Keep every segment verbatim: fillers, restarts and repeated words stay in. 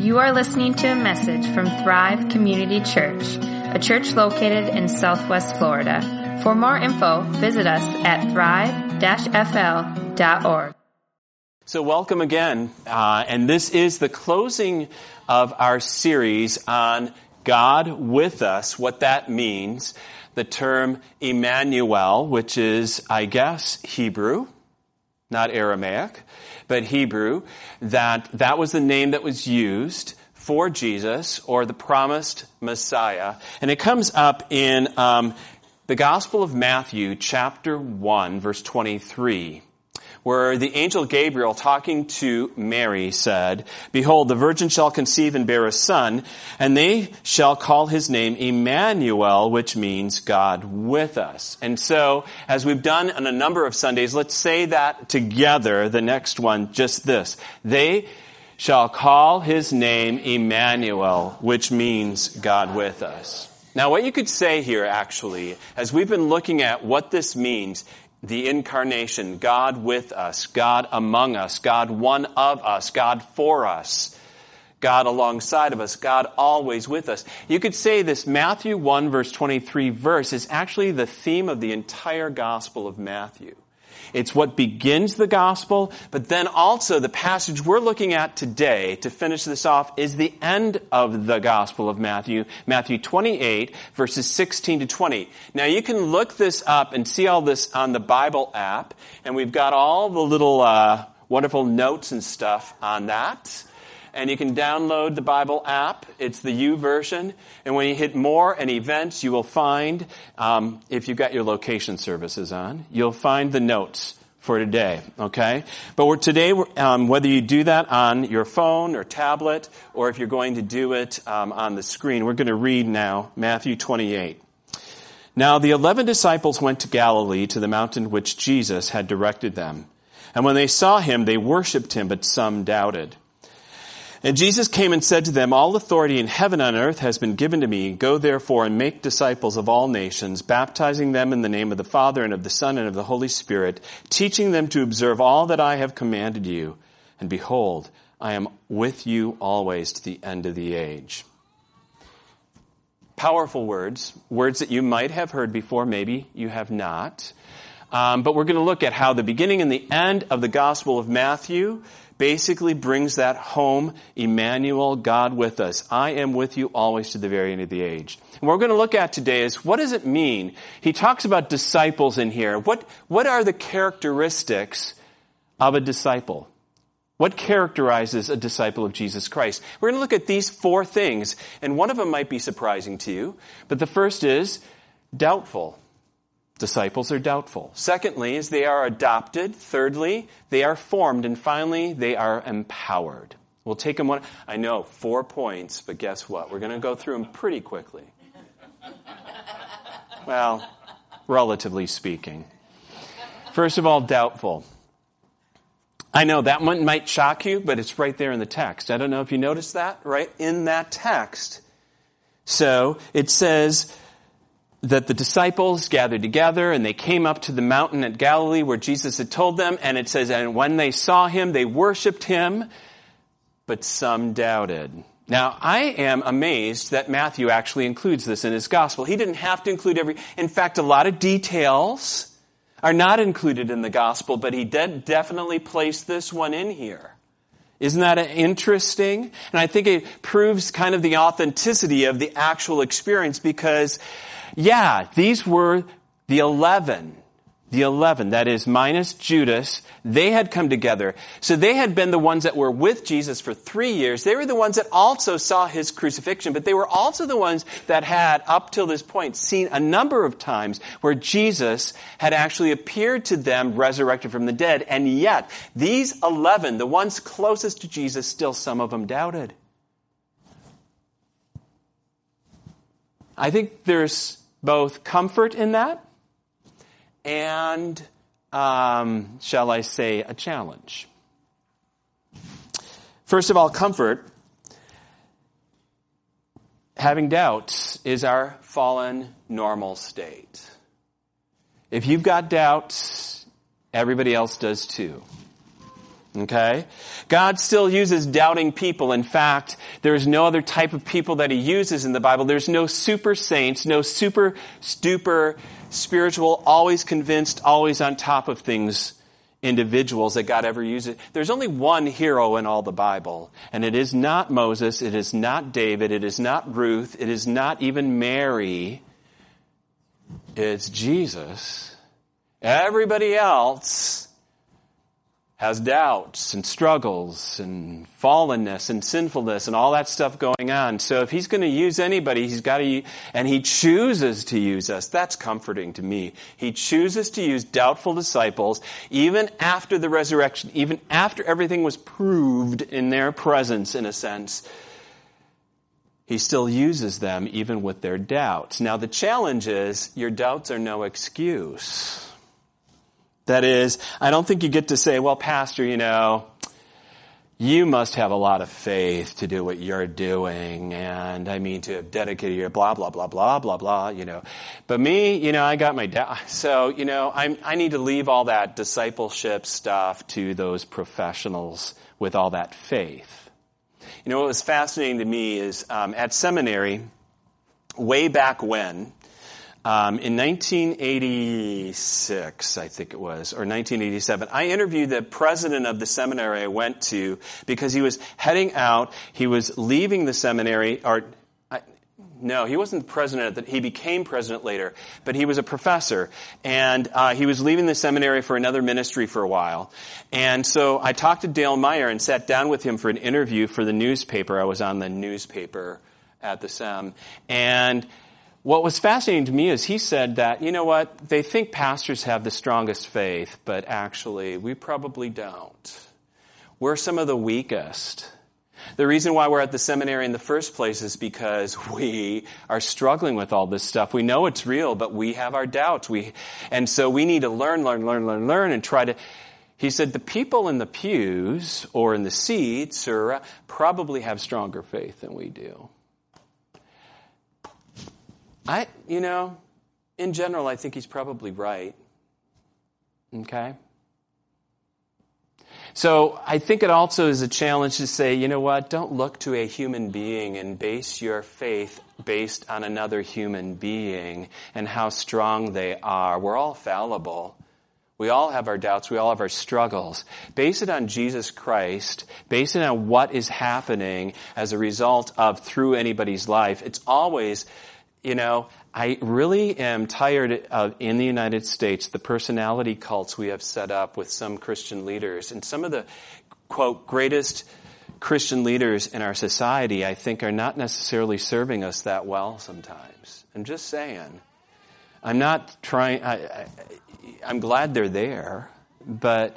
You are listening to a message from Thrive Community Church, a church located in Southwest Florida. For more info, visit us at thrive dash f l dot org. So welcome again, uh, and this is the closing of our series on God with us, what that means. The term Emmanuel, which is, I guess, Hebrew, not Aramaic, but Hebrew, that that was the name that was used for Jesus, or the promised Messiah. And it comes up in um, the Gospel of Matthew, chapter one, verse twenty-three, where the angel Gabriel, talking to Mary, said, "Behold, the virgin shall conceive and bear a son, and they shall call his name Emmanuel," which means God with us. And so, as we've done on a number of Sundays, let's say that together, the next one, just this. They shall call his name Emmanuel, which means God with us. Now, what you could say here, actually, as we've been looking at what this means, the incarnation, God with us, God among us, God one of us, God for us, God alongside of us, God always with us. You could say this Matthew one verse twenty-three verse is actually the theme of the entire Gospel of Matthew. It's what begins the Gospel, but then also the passage we're looking at today, to finish this off, is the end of the Gospel of Matthew, Matthew twenty-eight, verses sixteen to twenty. Now, you can look this up and see all this on the Bible app, and we've got all the little uh, wonderful notes and stuff on that. And you can download the Bible app. It's the U version. And when you hit More and Events, you will find, um, if you've got your location services on, you'll find the notes for today, okay? But we're, today, um, whether you do that on your phone or tablet, or if you're going to do it um, on the screen, we're going to read now Matthew twenty-eight. "Now the eleven disciples went to Galilee, to the mountain which Jesus had directed them. And when they saw him, they worshipped him, but some doubted. And Jesus came and said to them, 'All authority in heaven and on earth has been given to me. Go therefore and make disciples of all nations, baptizing them in the name of the Father and of the Son and of the Holy Spirit, teaching them to observe all that I have commanded you. And behold, I am with you always to the end of the age.'" Powerful words, words that you might have heard before, maybe you have not. Um, but we're going to look at how the beginning and the end of the Gospel of Matthew basically brings that home. Emmanuel, God with us. I am with you always to the very end of the age. And what we're going to look at today is, what does it mean? He talks about disciples in here. What, what are the characteristics of a disciple? What characterizes a disciple of Jesus Christ? We're going to look at these four things, and one of them might be surprising to you. But the first is doubtful. Disciples are doubtful. Secondly, is they are adopted. Thirdly, they are formed. And finally, they are empowered. We'll take them one. I know, four points, but guess what? We're going to go through them pretty quickly. Well, relatively speaking. First of all, doubtful. I know that one might shock you, but it's right there in the text. I don't know if you noticed that, right in that text. So it says that the disciples gathered together and they came up to the mountain at Galilee where Jesus had told them. And it says, and when they saw him, they worshipped him, but some doubted. Now, I am amazed that Matthew actually includes this in his gospel. He didn't have to include every, in fact, a lot of details are not included in the gospel, but he did definitely place this one in here. Isn't that interesting? And I think it proves kind of the authenticity of the actual experience, because yeah, these were the eleven. The eleven, that is minus Judas. They had come together. So they had been the ones that were with Jesus for three years. They were the ones that also saw his crucifixion, but they were also the ones that had, up till this point, seen a number of times where Jesus had actually appeared to them resurrected from the dead. And yet, these eleven, the ones closest to Jesus, still some of them doubted. I think there's both comfort in that and, um, shall I say, a challenge. First of all, comfort. Having doubts is our fallen normal state. If you've got doubts, everybody else does too. Okay? God still uses doubting people. In fact, there is no other type of people that he uses in the Bible. There's no super saints, no super duper spiritual, always convinced, always on top of things individuals that God ever uses. There's only one hero in all the Bible, and it is not Moses, it is not David, it is not Ruth, it is not even Mary. It's Jesus. Everybody else has doubts and struggles and fallenness and sinfulness and all that stuff going on. So if he's going to use anybody, he's got to, and he chooses to use us. That's comforting to me. He chooses to use doubtful disciples even after the resurrection, even after everything was proved in their presence, in a sense. He still uses them even with their doubts. Now the challenge is, your doubts are no excuse. That is, I don't think you get to say, well, Pastor, you know, you must have a lot of faith to do what you're doing, and I mean to have dedicated your blah, blah, blah, blah, blah, blah, you know. But me, you know, I got my doubt. So, you know, I'm, I need to leave all that discipleship stuff to those professionals with all that faith. You know, what was fascinating to me is um, at seminary, way back when, Um, in nineteen eighty-six, I think it was, or nineteen eighty-seven, I interviewed the president of the seminary I went to because he was heading out. He was leaving the seminary, or I, no, he wasn't the president. He became president later, but he was a professor, and uh, he was leaving the seminary for another ministry for a while. And so I talked to Dale Meyer and sat down with him for an interview for the newspaper. I was on the newspaper at the Sem, and what was fascinating to me is he said that, you know what, they think pastors have the strongest faith, but actually we probably don't. We're some of the weakest. The reason why we're at the seminary in the first place is because we are struggling with all this stuff. We know it's real, but we have our doubts. We, and so we need to learn, learn, learn, learn, learn, and try to. He said the people in the pews or in the seats or probably have stronger faith than we do. I, you know, in general, I think he's probably right. Okay? So I think it also is a challenge to say, you know what, don't look to a human being and base your faith based on another human being and how strong they are. We're all fallible. We all have our doubts. We all have our struggles. Base it on Jesus Christ. Base it on what is happening as a result of through anybody's life. It's always... You know, I really am tired of, in the United States, the personality cults we have set up with some Christian leaders. And some of the, quote, greatest Christian leaders in our society, I think, are not necessarily serving us that well sometimes. I'm just saying. I'm not trying, I, I, I'm glad they're there, but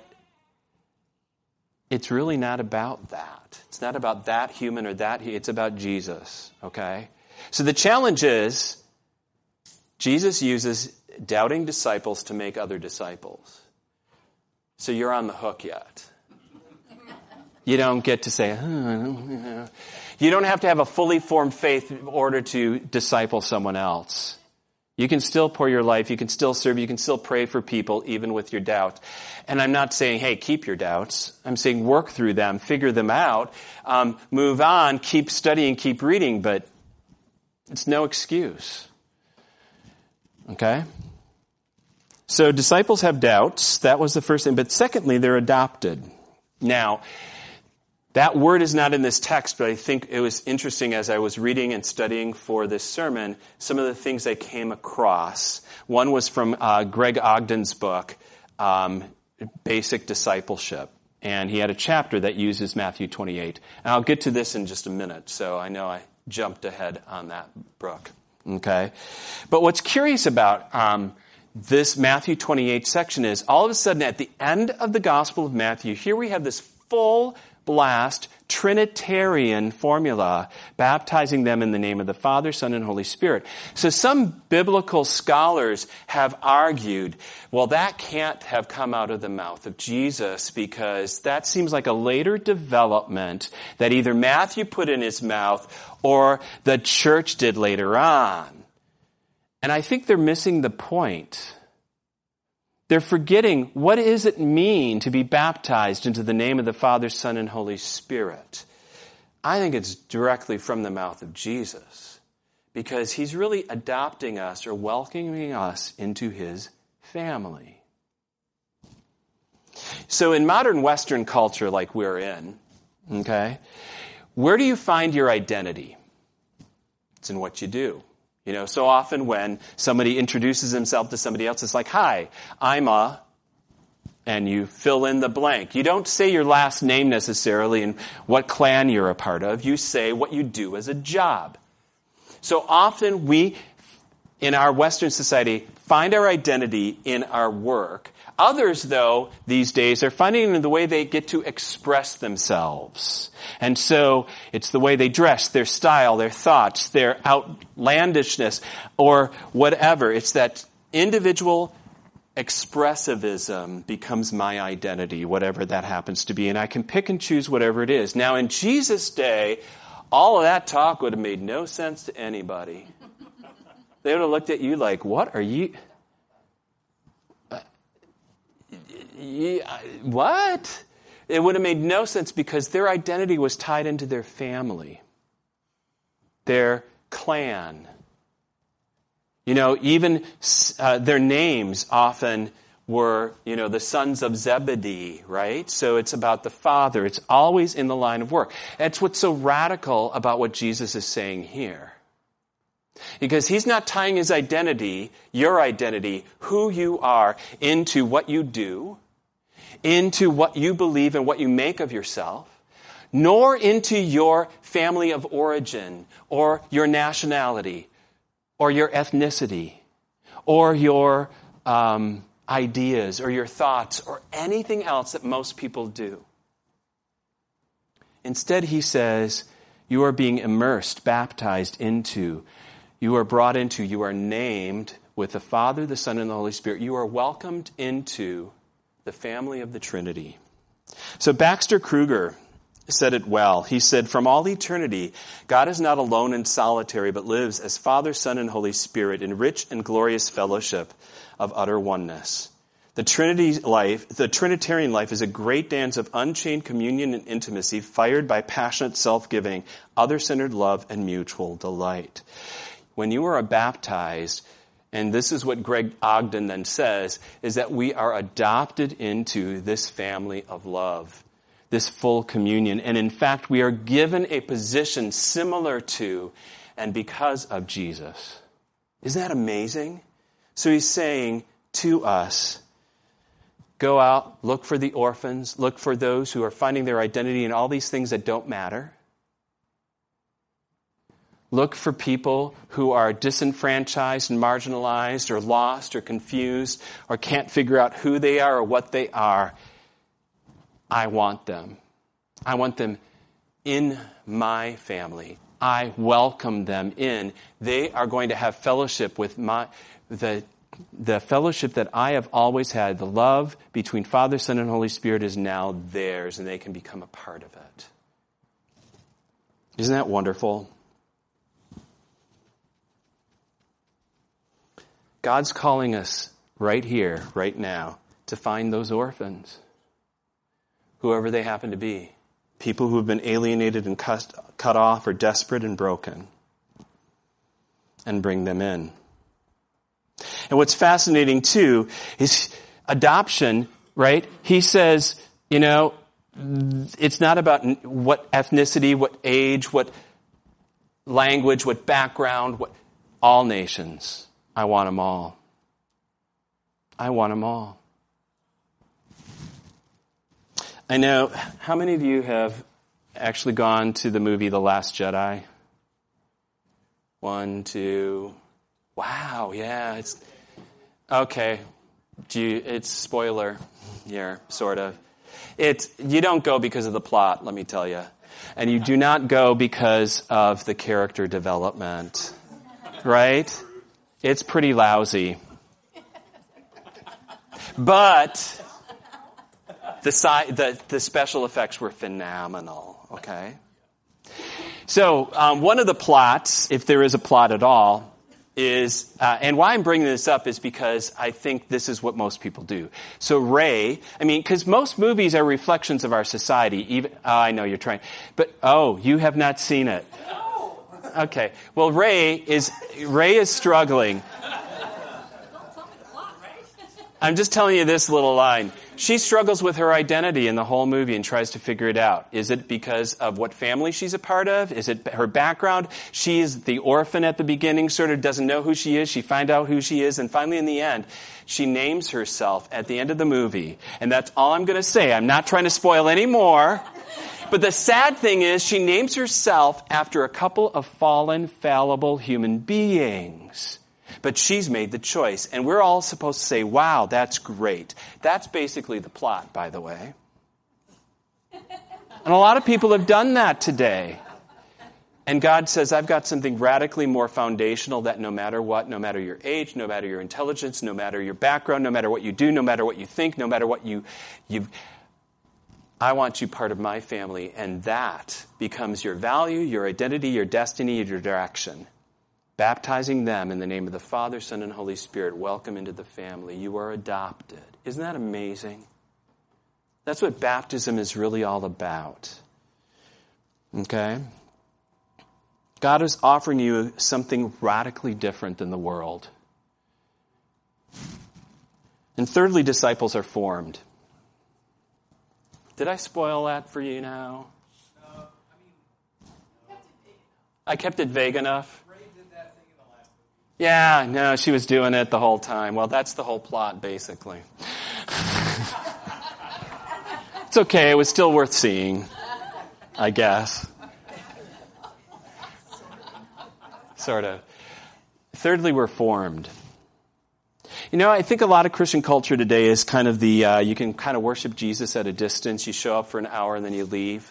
it's really not about that. It's not about that human or that, it's about Jesus, okay? So the challenge is, Jesus uses doubting disciples to make other disciples. So you're on the hook yet. You don't get to say, oh, I don't, you know. You don't have to have a fully formed faith in order to disciple someone else. You can still pour your life, you can still serve, you can still pray for people, even with your doubt. And I'm not saying, hey, keep your doubts. I'm saying work through them, figure them out, um, move on, keep studying, keep reading, but it's no excuse. Okay? So disciples have doubts. That was the first thing. But secondly, they're adopted. Now, that word is not in this text, but I think it was interesting as I was reading and studying for this sermon, some of the things I came across. One was from uh, Greg Ogden's book, um, Basic Discipleship. And he had a chapter that uses Matthew twenty-eight. And I'll get to this in just a minute, so I know I jumped ahead on that, Brooke. Okay? But what's curious about um, this Matthew twenty-eight section is all of a sudden at the end of the Gospel of Matthew, here we have this full blast Trinitarian formula, baptizing them in the name of the Father, Son, and Holy Spirit. So some biblical scholars have argued, well, that can't have come out of the mouth of Jesus because that seems like a later development that either Matthew put in his mouth or the church did later on. And I think they're missing the point. They're forgetting, what does it mean to be baptized into the name of the Father, Son, and Holy Spirit? I think it's directly from the mouth of Jesus, because he's really adopting us or welcoming us into his family. So in modern Western culture like we're in, okay, where do you find your identity? It's in what you do. You know, so often when somebody introduces himself to somebody else, it's like, hi, I'm a, and you fill in the blank. You don't say your last name necessarily and what clan you're a part of. You say what you do as a job. So often we, in our Western society, find our identity in our work. Others, though, these days, are finding it in the way they get to express themselves. And so it's the way they dress, their style, their thoughts, their outlandishness, or whatever. It's that individual expressivism becomes my identity, whatever that happens to be. And I can pick and choose whatever it is. Now, in Jesus' day, all of that talk would have made no sense to anybody. They would have looked at you like, what are you... Yeah, what? It would have made no sense because their identity was tied into their family, their clan. You know, even uh, their names often were, you know, the sons of Zebedee, right? So it's about the father. It's always in the line of work. That's what's so radical about what Jesus is saying here. Because he's not tying his identity, your identity, who you are, into what you do, into what you believe and what you make of yourself, nor into your family of origin, or your nationality, or your ethnicity, or your um, ideas, or your thoughts, or anything else that most people do. Instead, he says, you are being immersed, baptized into, you are brought into, you are named with the Father, the Son, and the Holy Spirit. You are welcomed into the family of the Trinity. So Baxter Kruger said it well. He said, from all eternity, God is not alone and solitary, but lives as Father, Son, and Holy Spirit in rich and glorious fellowship of utter oneness. The Trinity life, the Trinitarian life is a great dance of unchained communion and intimacy, fired by passionate self-giving, other-centered love, and mutual delight. When you are baptized, and this is what Greg Ogden then says, is that we are adopted into this family of love, this full communion. And in fact, we are given a position similar to and because of Jesus. Isn't that amazing? So he's saying to us, go out, look for the orphans, look for those who are finding their identity in all these things that don't matter. Look for people who are disenfranchised and marginalized or lost or confused or can't figure out who they are or what they are. I want them. I want them in my family. I welcome them in. They are going to have fellowship with my the the fellowship that I have always had. The love between Father, Son, and Holy Spirit is now theirs, and they can become a part of it. Isn't that wonderful? God's calling us right here, right now, to find those orphans, whoever they happen to be, people who have been alienated and cut, cut off or desperate and broken, and bring them in. And what's fascinating, too, is adoption, right? He says, you know, it's not about what ethnicity, what age, what language, what background, what all nations. I want them all. I want them all. I know, how many of you have actually gone to the movie The Last Jedi? One, two. Wow, yeah. It's okay. Do you, it's spoiler here, sort of. It, you don't go because of the plot, let me tell you. And you do not go because of the character development. Right? It's pretty lousy. But the, si- the the special effects were phenomenal, okay? So um, one of the plots, if there is a plot at all, is, uh, and why I'm bringing this up is because I think this is what most people do. So Ray, I mean, because most movies are reflections of our society. Even, oh, I know you're trying, but oh, you have not seen it. No. Okay. Well, Ray is Ray is struggling. Don't tell me the plot, right? I'm just telling you this little line. She struggles with her identity in the whole movie and tries to figure it out. Is it because of what family she's a part of? Is it her background? She is the orphan at the beginning, sort of doesn't know who she is. She finds out who she is, and finally in the end, she names herself at the end of the movie. And that's all I'm going to say. I'm not trying to spoil any more. But the sad thing is she names herself after a couple of fallen, fallible human beings. But she's made the choice. And we're all supposed to say, wow, that's great. That's basically the plot, by the way. And a lot of people have done that today. And God says, I've got something radically more foundational that no matter what, no matter your age, no matter your intelligence, no matter your background, no matter what you do, no matter what you think, no matter what you, you've, I want you part of my family. And that becomes your value, your identity, your destiny, your direction. Baptizing them in the name of the Father, Son, and Holy Spirit. Welcome into the family. You are adopted. Isn't that amazing? That's what baptism is really all about. Okay? God is offering you something radically different than the world. And thirdly, disciples are formed. Did I spoil that for you now? No, I mean, I kept it vague enough. Yeah, no, she was doing it the whole time. Well, that's the whole plot, basically. It's okay. It was still worth seeing, I guess. Sort of. Thirdly, we're formed. You know, I think a lot of Christian culture today is kind of the, uh, you can kind of worship Jesus at a distance. You show up for an hour and then you leave.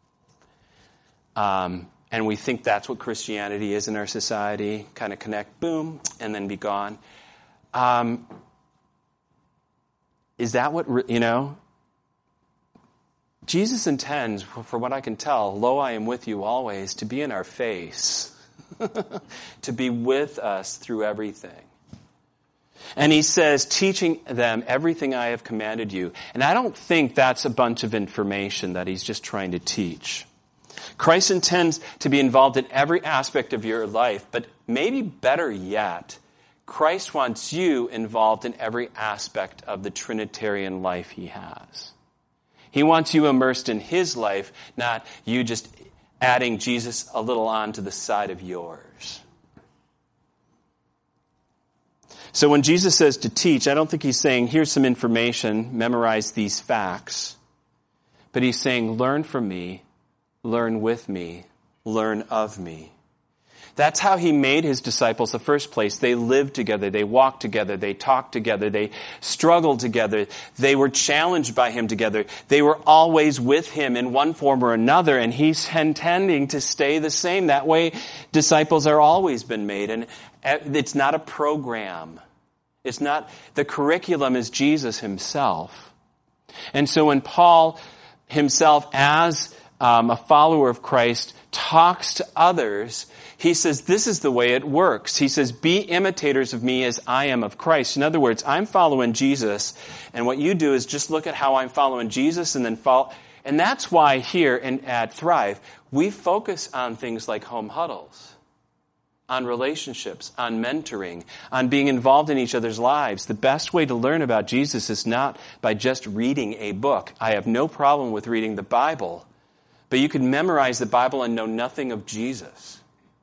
Um... And we think that's what Christianity is in our society. Kind of connect, boom, and then be gone. Um, is that what, you know? Jesus intends, for what I can tell, lo, I am with you always, to be in our face. To be with us through everything. And he says, teaching them everything I have commanded you. And I don't think that's a bunch of information that he's just trying to teach. Christ intends to be involved in every aspect of your life, but maybe better yet, Christ wants you involved in every aspect of the Trinitarian life he has. He wants you immersed in his life, not you just adding Jesus a little on to the side of yours. So when Jesus says to teach, I don't think he's saying, here's some information, memorize these facts. But he's saying, learn from me. Learn with me, learn of me. That's how he made his disciples in the first place. They lived together, they walked together, they talked together, they struggled together, they were challenged by him together. They were always with him in one form or another, and he's intending to stay the same. That way, disciples are always been made, and it's not a program. It's not, the curriculum is Jesus himself. And so when Paul himself, as Um, a follower of Christ, talks to others, he says, this is the way it works. He says, be imitators of me as I am of Christ. In other words, I'm following Jesus, and what you do is just look at how I'm following Jesus and then follow. And that's why here in, at Thrive, we focus on things like home huddles, on relationships, on mentoring, on being involved in each other's lives. The best way to learn about Jesus is not by just reading a book. I have no problem with reading the Bible. But you could memorize the Bible and know nothing of Jesus.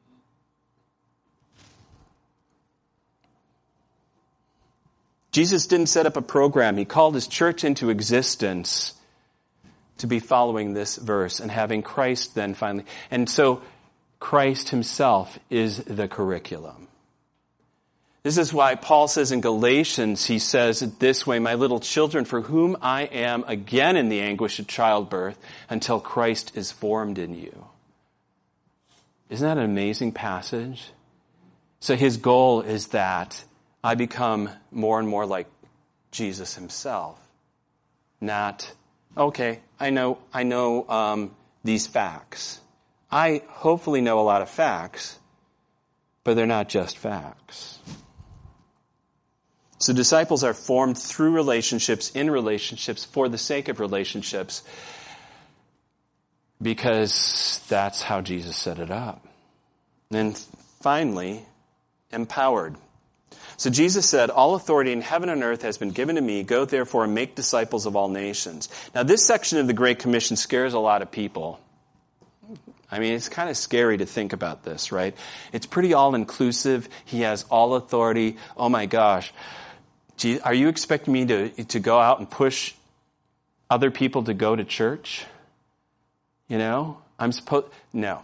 Jesus didn't set up a program. He called his church into existence to be following this verse and having Christ then finally. And so Christ himself is the curriculum. This is why Paul says in Galatians, he says it this way, my little children, for whom I am again in the anguish of childbirth until Christ is formed in you. Isn't that an amazing passage? So his goal is that I become more and more like Jesus himself. Not, okay, I know, I know um, these facts. I hopefully know a lot of facts, but they're not just facts. So disciples are formed through relationships, in relationships, for the sake of relationships, because that's how Jesus set it up. And finally, empowered. So Jesus said, all authority in heaven and earth has been given to me. Go therefore and make disciples of all nations. Now this section of the Great Commission scares a lot of people. I mean, it's kind of scary to think about this, right? It's pretty all-inclusive. He has all authority. Oh my gosh. Gee, are you expecting me to, to go out and push other people to go to church? You know? I'm supposed... No.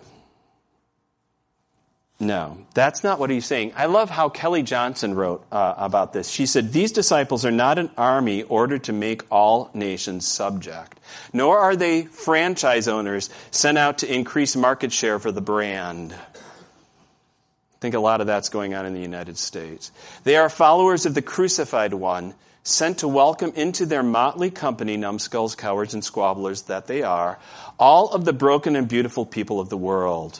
No, that's not what he's saying. I love how Kelly Johnson wrote uh, about this. She said, these disciples are not an army ordered to make all nations subject, nor are they franchise owners sent out to increase market share for the brand. I think a lot of that's going on in the United States. They are followers of the crucified one, sent to welcome into their motley company, numbskulls, cowards, and squabblers that they are, all of the broken and beautiful people of the world.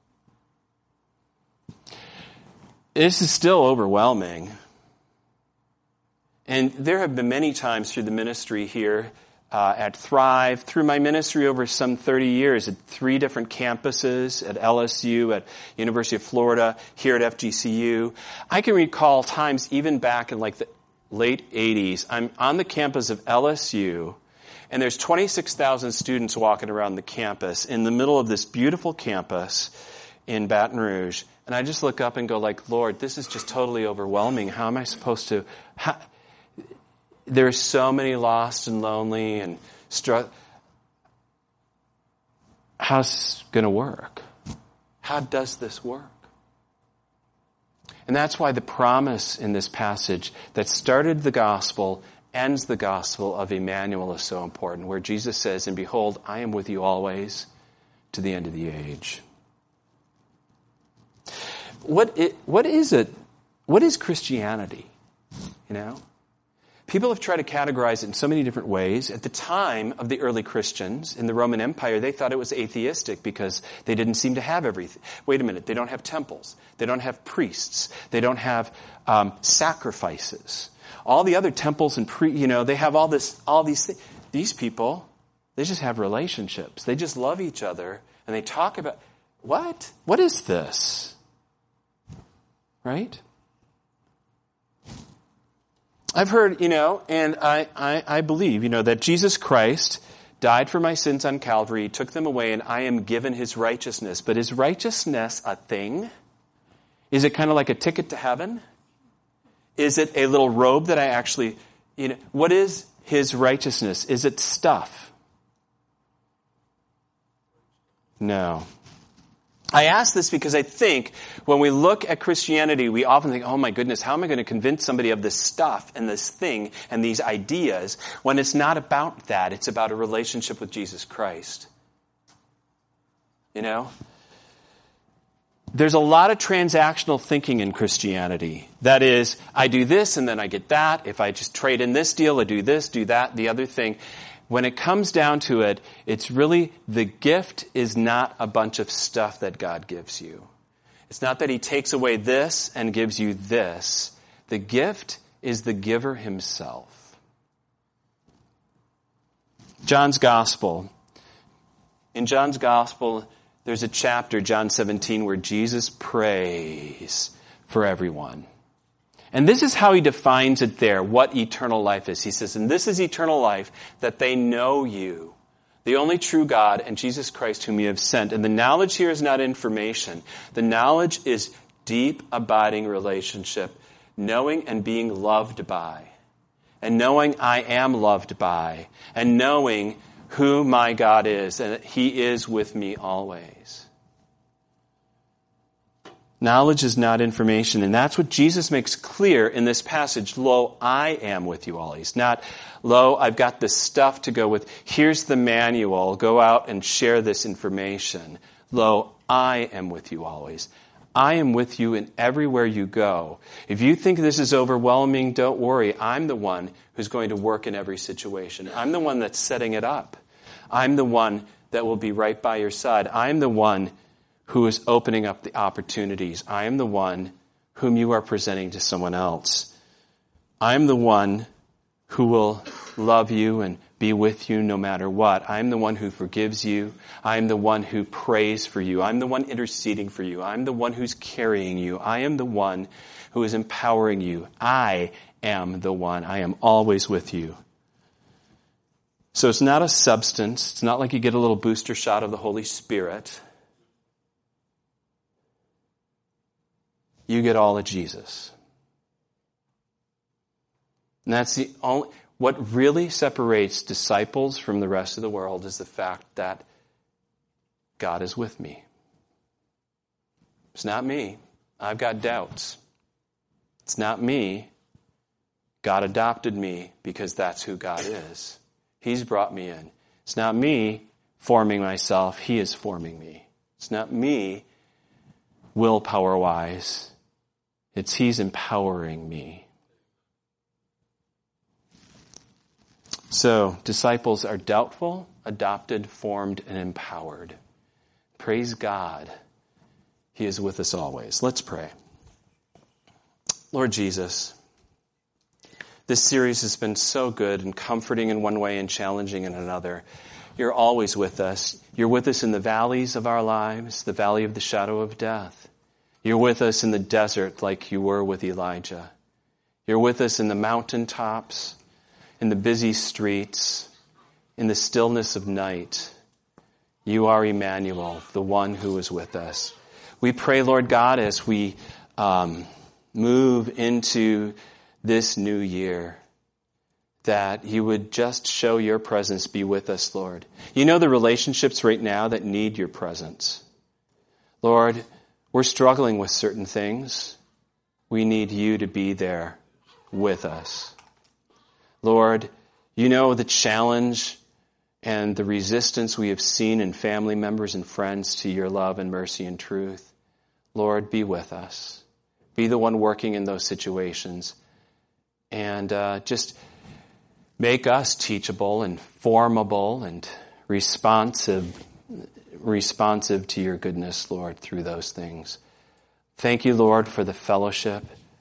This is still overwhelming. And there have been many times through the ministry here uh, at Thrive, through my ministry over some thirty years at three different campuses, at L S U, at University of Florida, here at F G C U. I can recall times even back in like the late eighties, I'm on the campus of L S U, and there's twenty-six thousand students walking around the campus in the middle of this beautiful campus in Baton Rouge. And I just look up and go like, Lord, this is just totally overwhelming. How am I supposed to... How, there are so many lost and lonely and struck. How's this going to work? How does this work? And that's why the promise in this passage that started the gospel, ends the gospel of Emmanuel is so important, where Jesus says, and behold, I am with you always to the end of the age. What it, what is it? What is Christianity? You know? People have tried to categorize it in so many different ways. At the time of the early Christians in the Roman Empire, they thought it was atheistic because they didn't seem to have everything. Wait a minute, they don't have temples. They don't have priests. They don't have um, sacrifices. All the other temples and pre, you know, they have all this, all these things. These people, they just have relationships. They just love each other, and they talk about, what? What is this? Right? I've heard, you know, and I, I, I believe, you know, that Jesus Christ died for my sins on Calvary, took them away, and I am given his righteousness. But is righteousness a thing? Is it kind of like a ticket to heaven? Is it a little robe that I actually, you know, what is his righteousness? Is it stuff? No. I ask this because I think when we look at Christianity, we often think, oh my goodness, how am I going to convince somebody of this stuff and this thing and these ideas when it's not about that. It's about a relationship with Jesus Christ. You know? There's a lot of transactional thinking in Christianity. That is, I do this and then I get that. If I just trade in this deal, I do this, do that, the other thing. When it comes down to it, it's really the gift is not a bunch of stuff that God gives you. It's not that he takes away this and gives you this. The gift is the giver himself. John's Gospel. In John's Gospel, there's a chapter, John seventeen, where Jesus prays for everyone. And this is how he defines it there, what eternal life is. He says, and this is eternal life, that they know you, the only true God, and Jesus Christ whom you have sent. And the knowledge here is not information. The knowledge is deep, abiding relationship, knowing and being loved by, and knowing I am loved by, and knowing who my God is, and that he is with me always. Knowledge is not information, and that's what Jesus makes clear in this passage. Lo, I am with you always. Not, lo, I've got this stuff to go with. Here's the manual. Go out and share this information. Lo, I am with you always. I am with you in everywhere you go. If you think this is overwhelming, don't worry. I'm the one who's going to work in every situation. I'm the one that's setting it up. I'm the one that will be right by your side. I'm the one who is opening up the opportunities. I am the one whom you are presenting to someone else. I am the one who will love you and be with you no matter what. I am the one who forgives you. I am the one who prays for you. I'm the one interceding for you. I'm the one who's carrying you. I am the one who is empowering you. I am the one. I am always with you. So it's not a substance. It's not like you get a little booster shot of the Holy Spirit. You get all of Jesus. And that's the only, what really separates disciples from the rest of the world is the fact that God is with me. It's not me. I've got doubts. It's not me. God adopted me because that's who God is. He's brought me in. It's not me forming myself. He is forming me. It's not me willpower-wise. It's He's empowering me. So, disciples are doubtful, adopted, formed, and empowered. Praise God. He is with us always. Let's pray. Lord Jesus, this series has been so good and comforting in one way and challenging in another. You're always with us. You're with us in the valleys of our lives, the valley of the shadow of death. You're with us in the desert like you were with Elijah. You're with us in the mountaintops, in the busy streets, in the stillness of night. You are Emmanuel, the one who is with us. We pray, Lord God, as we um, move into this new year, that you would just show your presence, be with us, Lord. You know the relationships right now that need your presence. Lord, we're struggling with certain things. We need you to be there with us. Lord, you know the challenge and the resistance we have seen in family members and friends to your love and mercy and truth. Lord, be with us. Be the one working in those situations. And uh, just make us teachable and formable and responsive, responsive to your goodness, Lord, through those things. Thank you, Lord, for the fellowship,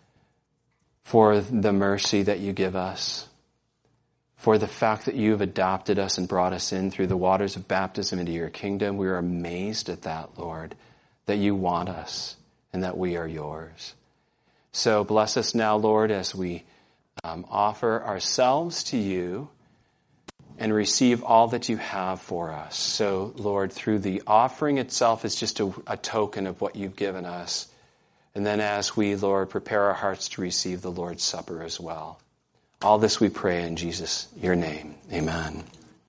for the mercy that you give us, for the fact that you have adopted us and brought us in through the waters of baptism into your kingdom. We are amazed at that, Lord, that you want us and that we are yours. So bless us now, Lord, as we um, offer ourselves to you and receive all that you have for us. So, Lord, through the offering itself is just a, a token of what you've given us. And then as we, Lord, prepare our hearts to receive the Lord's Supper as well. All this we pray in Jesus, your name. Amen.